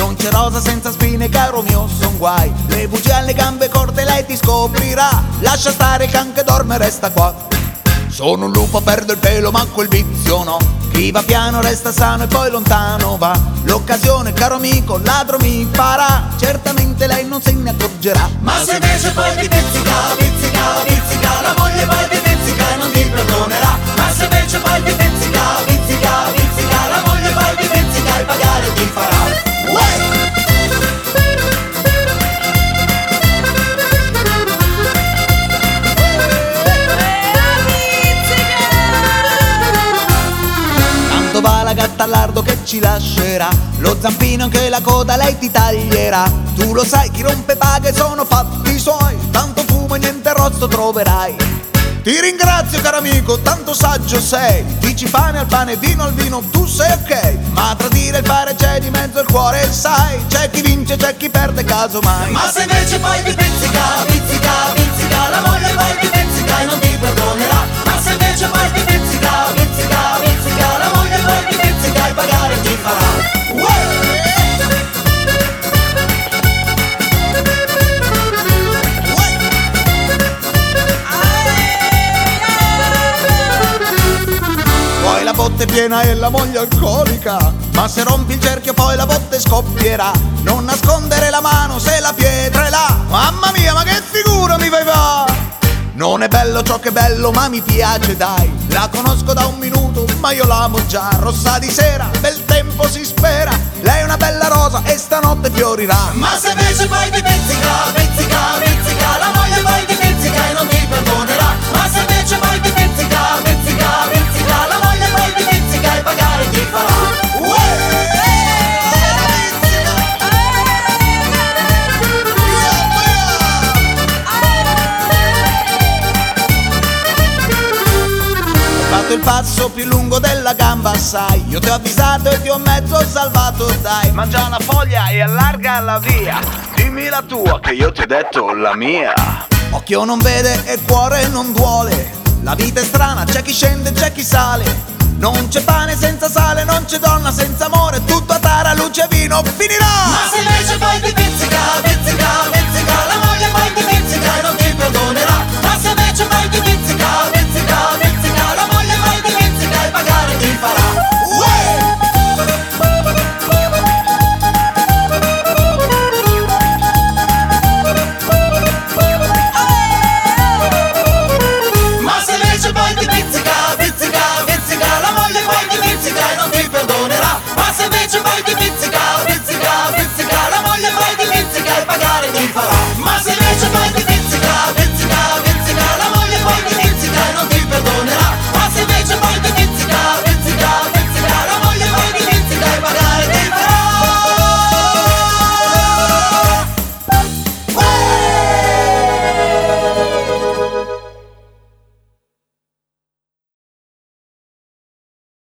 Non c'è rosa senza spine, caro mio, son guai. Le bugie alle gambe corte lei ti scoprirà. Lascia stare che anche dorme resta qua. Sono un lupo, perdo il pelo ma quel vizio no. Chi va piano resta sano e poi lontano va. L'occasione, caro amico, ladro mi farà. Certamente lei non se ne accorgerà. Ma se invece poi ti pizzica, pizzica, pizzica, la moglie poi ti pizzica e non ti perdonerà. Ma se invece poi ti pizzica, pizzica, pizzica, la moglie poi ti pizzica e pagare ti farà. Tanto va la gatta al lardo che ci lascerà. Lo zampino che la coda lei ti taglierà. Tu lo sai, chi rompe paga e sono fatti suoi. Tanto fumo e niente rozzo troverai. Ti ringrazio caro amico, tanto saggio sei. Dici pane al pane, vino al vino, tu sei ok. Ma tra dire e il fare c'è di mezzo il cuore, sai. C'è chi vince, c'è chi perde casomai. Ma se invece poi ti pizzica, pizzica, pizzica, la moglie poi ti pizzica e non ti perdonerà. Ma se invece poi ti pizzica, pizzica, pizzica, la moglie poi ti pizzica e pagare ti farà. Poi la botte è piena e la moglie alcolica. Ma se rompi il cerchio poi la botte scoppierà. Non nascondere la mano se la pietra è là. Mamma mia, ma che figura mi fai fa! Non è bello ciò che è bello, ma mi piace dai. La conosco da un minuto, ma io l'amo già. Rossa di sera, bel tempo si spera. Lei è una bella rosa e stanotte fiorirà. Ma se invece poi ti pizzica, pizzica, pizzica, la moglie poi ti pizzica e non ti perdonerà. Ma se invece poi ti pizzica, pizzica, pizzica, la moglie poi ti pizzica e pagare ti farà. Il passo più lungo della gamba, sai. Io ti ho avvisato e ti ho mezzo salvato, dai. Mangia una foglia e allarga la via. Dimmi la tua che io ti ho detto la mia. Occhio non vede e cuore non duole. La vita è strana, c'è chi scende, c'è chi sale. Non c'è pane senza sale, non c'è donna senza amore. Tutto a tara, luce e vino finirà. Ma se invece poi ti pizzica, pizzica,